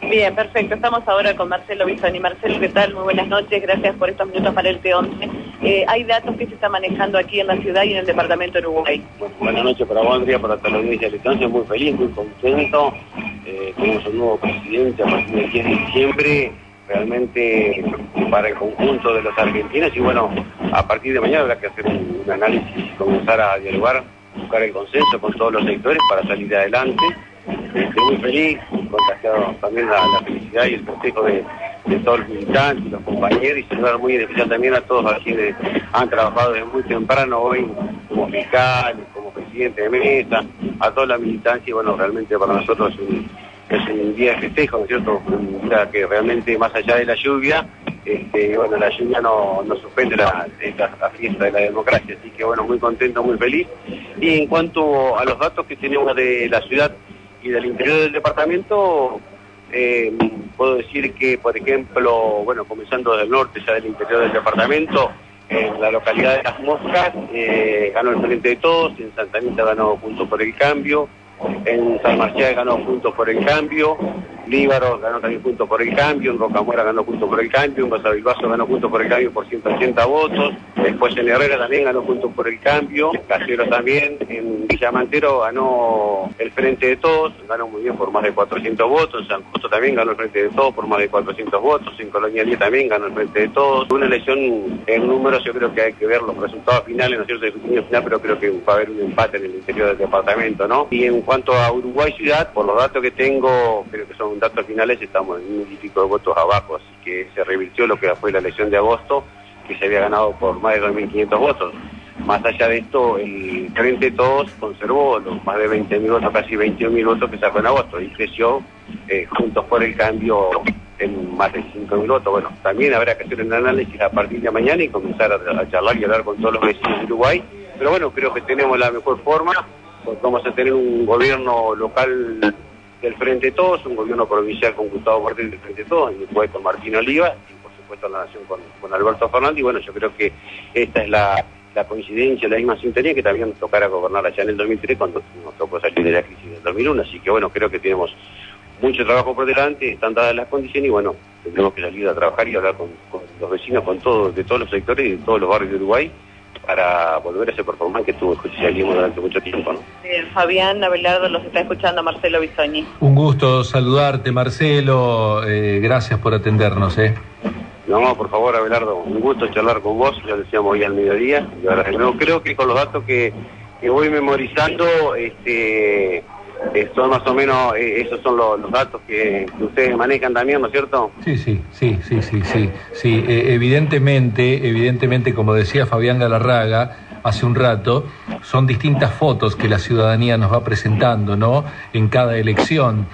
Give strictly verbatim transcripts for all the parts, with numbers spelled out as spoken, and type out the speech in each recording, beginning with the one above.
Bien, perfecto. Estamos ahora con Marcelo Bisogni. Marcelo, ¿qué tal? Muy buenas noches. Gracias por estos minutos para el T once. Eh, hay datos que se están manejando aquí en la ciudad y en el departamento de Uruguay. Bueno, buenas noches para vos, Andrea, para toda la audiencia del Estancia. Muy feliz, muy contento. Eh, tenemos un nuevo presidente a partir del diez de diciembre, realmente para el conjunto de los argentinos. Y bueno, a partir de mañana habrá que hacer un, un análisis y comenzar a dialogar, buscar el consenso con todos los sectores para salir adelante. Estoy muy feliz, contagiado también la, la felicidad y el festejo de, de todos los militantes, los compañeros, y saludar muy en especial también a todos a quienes han trabajado desde muy temprano hoy como fiscales, como presidente de mesa, a toda la militancia. Y bueno, realmente para nosotros es un, es un día de festejo, ¿no es cierto? Un día que realmente, más allá de la lluvia, este, bueno, la lluvia no, no suspende la, la, la fiesta de la democracia, así que bueno, muy contento, muy feliz. Y en cuanto a los datos que tenemos de la ciudad y del interior del departamento, eh, puedo decir que, por ejemplo, bueno, comenzando desde el norte, ya del interior del departamento, en la localidad de Las Moscas, eh, ganó el Frente de Todos, en Santa Anita ganó Juntos por el Cambio, en San Marcial ganó Juntos por el Cambio, Líbaro ganó también Juntos por el Cambio, en Rocamora ganó Juntos por el Cambio, en Basavilbaso ganó Juntos por el Cambio por ciento ochenta votos, después en Herrera también ganó Juntos por el Cambio, en Caseros también, en Villamantero ganó el Frente de Todos, ganó muy bien por más de cuatrocientos votos, en San Justo también ganó el Frente de Todos por más de cuatrocientos votos, en Colonia diez también ganó el Frente de Todos. Una elección en números, yo creo que hay que ver los resultados finales, ¿no es cierto?, el final, pero creo que va a haber un empate en el interior del departamento, ¿no? Y en cuanto a Uruguay Ciudad, por los datos que tengo, creo que son datos finales, estamos en mil y pico de votos abajo, así que se revirtió lo que fue la elección de agosto, que se había ganado por más de dos mil quinientos votos. Más allá de esto, el Frente de Todos conservó los más de veinte mil votos, casi veintiún mil votos que sacó en agosto, y creció eh, Juntos por el Cambio en más de cinco mil votos. Bueno, también habrá que hacer un análisis a partir de mañana y comenzar a, a charlar y hablar con todos los vecinos de Uruguay, pero bueno, creo que tenemos la mejor forma, porque vamos a tener un gobierno local del Frente de Todos, un gobierno provincial con Gustavo Martín del Frente de Todos, y después con Martín Oliva, y por supuesto la Nación con, con Alberto Fernández. Y bueno, yo creo que esta es la, la coincidencia, la misma sintonía que también nos tocara gobernar allá en el dos mil tres, cuando nos tocó salir de la crisis del dos mil uno. Así que bueno, creo que tenemos mucho trabajo por delante, están dadas las condiciones, y bueno, tendremos que salir a trabajar y hablar con, con los vecinos, con todos, de todos los sectores y de todos los barrios de Uruguay, para volver a ese performance que tuvo el justicialismo durante mucho tiempo, ¿no? Bien, Fabián Abelardo los está escuchando, Marcelo Bisogni. Un gusto saludarte, Marcelo, eh, gracias por atendernos, ¿eh? No, por favor, Abelardo, un gusto charlar con vos, ya decíamos hoy al mediodía, y ahora de nuevo, creo que con los datos que, que voy memorizando, este... Eh, son más o menos, eh, esos son los, los datos que, que ustedes manejan también, ¿no es cierto? Sí, sí, sí, sí, sí, sí, sí. Eh, evidentemente, evidentemente, como decía Fabián Galarraga hace un rato, son distintas fotos que la ciudadanía nos va presentando, ¿no?, en cada elección.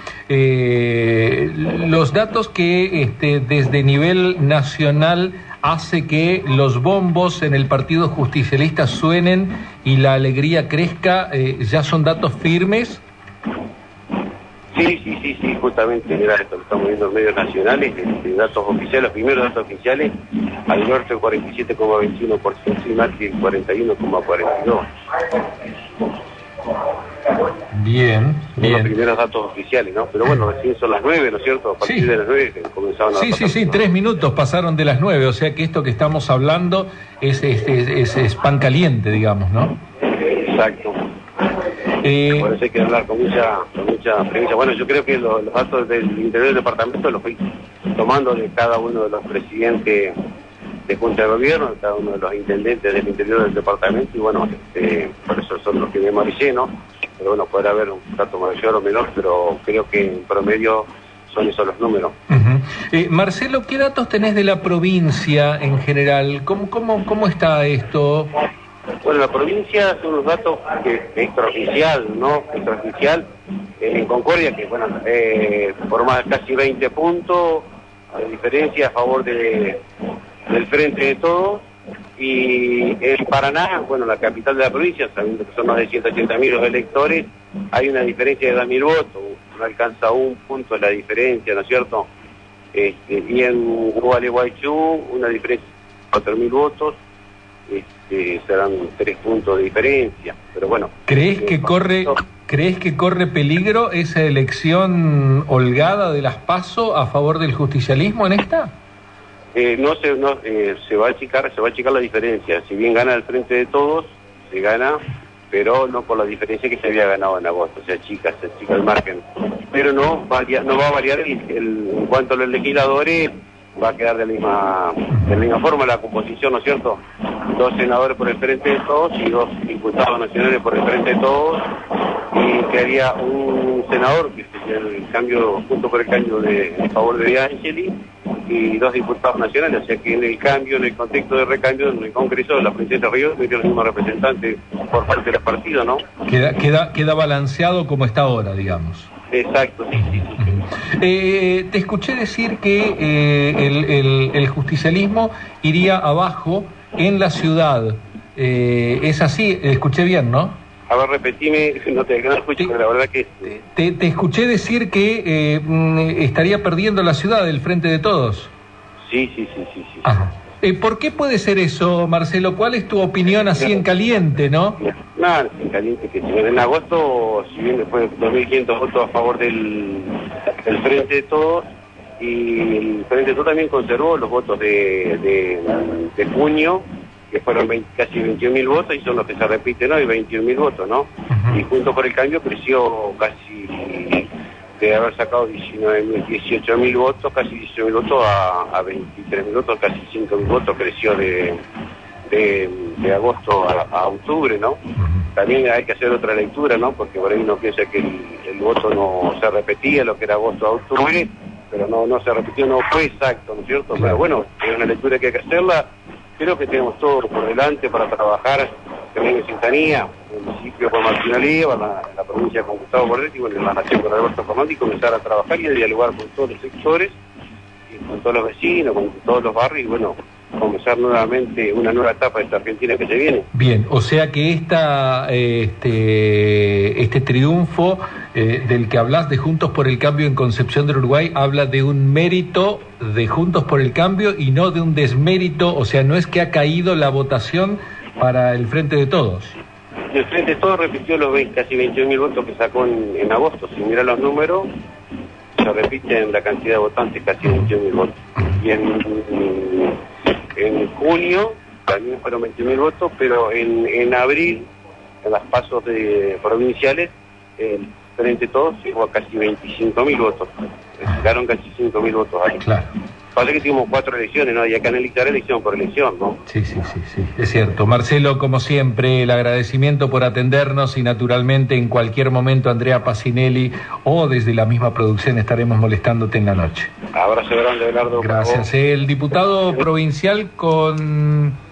Eh, los datos que este, desde nivel nacional hace que los bombos en el Partido Justicialista suenen y la alegría crezca, eh, ¿ya son datos firmes? Sí, sí, sí, sí, justamente, mira, esto que estamos viendo en medios nacionales, este, datos oficiales, los primeros datos oficiales, Alberto el cuarenta y siete coma veintiuno por ciento y Macri el cuarenta y uno coma cuarenta y dos por ciento. Bien, bien. Los primeros datos oficiales, ¿no? Pero bueno, recién son las nueve, ¿no es cierto? A partir sí. de las nueve que comenzaron a... Sí, sí, sí, tres minutos pasaron de las nueve, o sea que esto que estamos hablando es, es, es, es, es pan caliente, digamos, ¿no? Exacto. Eh, Por eso hay que hablar con mucha, con mucha premisa. Bueno, yo creo que los, los datos del interior del departamento los fui tomando de cada uno de los presidentes de Junta de Gobierno, de cada uno de los intendentes del interior del departamento, y bueno, este, por eso son los que memoricé, ¿no? Pero bueno, podrá haber un dato mayor o menor, pero creo que en promedio son esos los números. Uh-huh. eh, Marcelo, ¿qué datos tenés de la provincia en general? ¿Cómo, cómo, cómo está esto? Bueno, la provincia son los datos que, que extraoficial, ¿no? Extraoficial, eh, en Concordia, que bueno, eh, por más de casi veinte puntos, de diferencia a favor de, del Frente de Todos, y en Paraná, bueno, la capital de la provincia, sabiendo que son más de ciento ochenta mil los electores, hay una diferencia de dos mil votos, no alcanza un punto la diferencia, ¿no es cierto? Este, y en Gualeguaychú, una diferencia de cuatro mil votos, este, serán tres puntos de diferencia, pero bueno. ¿Crees eh, que corre, ¿crees que corre peligro esa elección holgada de las PASO a favor del justicialismo en esta? Eh, no se no, eh, se va a achicar, se va a achicar la diferencia. Si bien gana el Frente de Todos, se gana, pero no por la diferencia que se había ganado en agosto, se achica, se achica el margen. Pero no, varia, no va a variar el, el, en cuanto a los legisladores, va a quedar de la misma de la misma forma la composición, ¿no es cierto? Dos senadores por el Frente de Todos y dos diputados nacionales por el Frente de Todos, y quedaría un senador, que sería el cambio, junto por el cambio de en favor de De Angeli, y dos diputados nacionales, o sea que en el cambio, en el contexto de recambio, en el Congreso de la Presidenta Ríos, sería el mismo representante por parte de los partidos, ¿no? Queda, queda, queda balanceado como está ahora, digamos. Exacto, sí, sí, sí. sí. Eh, te escuché decir que eh, el, el, el justicialismo iría abajo en la ciudad. Eh, ¿Es así? Escuché bien, ¿no? A ver, repetime, no te no escucho, pero la verdad que... Te, te escuché decir que eh, estaría perdiendo la ciudad del Frente de Todos. Sí, sí, sí, sí. sí. Ajá. Eh, ¿Por qué puede ser eso, Marcelo? ¿Cuál es tu opinión así en caliente, no? Nada, en caliente, que si en agosto, si bien después de dos mil quinientos votos a favor del, del Frente de Todos, y el Frente de Todos también conservó los votos de, de, de junio, que fueron veinte, casi veintiún mil votos, y son los que se repiten hoy, veintiún mil votos, ¿no? Uh-huh. Y junto por el cambio creció casi, de haber sacado dieciocho mil votos, casi dieciocho mil votos a, a veintitrés mil votos, casi cinco mil votos creció de, de, de agosto a, a octubre, ¿no? Uh-huh. También hay que hacer otra lectura, ¿no? Porque por ahí uno piensa que el, el voto no se repetía, lo que era agosto a octubre, pero no, no se repitió, no fue exacto, ¿no es cierto? Pero bueno, es una lectura que hay que hacerla. Creo que tenemos todo por delante para trabajar también en sintonía, en el municipio con Martinalía, en la, la provincia con Gustavo Borretti, bueno, en la nación con Alberto Fernández, y comenzar a trabajar y a dialogar con todos los sectores, y con todos los vecinos, con todos los barrios, y bueno, comenzar nuevamente una nueva etapa de esta Argentina que se viene. Bien, o sea que esta, este, este triunfo eh, del que hablas de Juntos por el Cambio en Concepción del Uruguay habla de un mérito de Juntos por el Cambio y no de un desmérito, o sea, no es que ha caído la votación para el Frente de Todos. El Frente de Todos repitió los veinte, casi veintiún mil votos que sacó en, en agosto. Si mira los números, se repiten la cantidad de votantes, casi veintiún mil votos. Y en, en junio también fueron veintiún mil votos, pero en, en abril, en las pasos de provinciales, el Frente de Todos llegó a casi veinticinco mil votos. Sacaron casi cinco mil votos ahí. Claro. Pasa que tuvimos cuatro elecciones, ¿no? Y hay que analizar elección por elección, ¿no? Sí, sí, sí, sí, es cierto. Marcelo, como siempre, el agradecimiento por atendernos y naturalmente en cualquier momento Andrea Pacinelli o desde la misma producción estaremos molestándote en la noche. Abrazo grande, Belardo. Gracias. El diputado provincial con...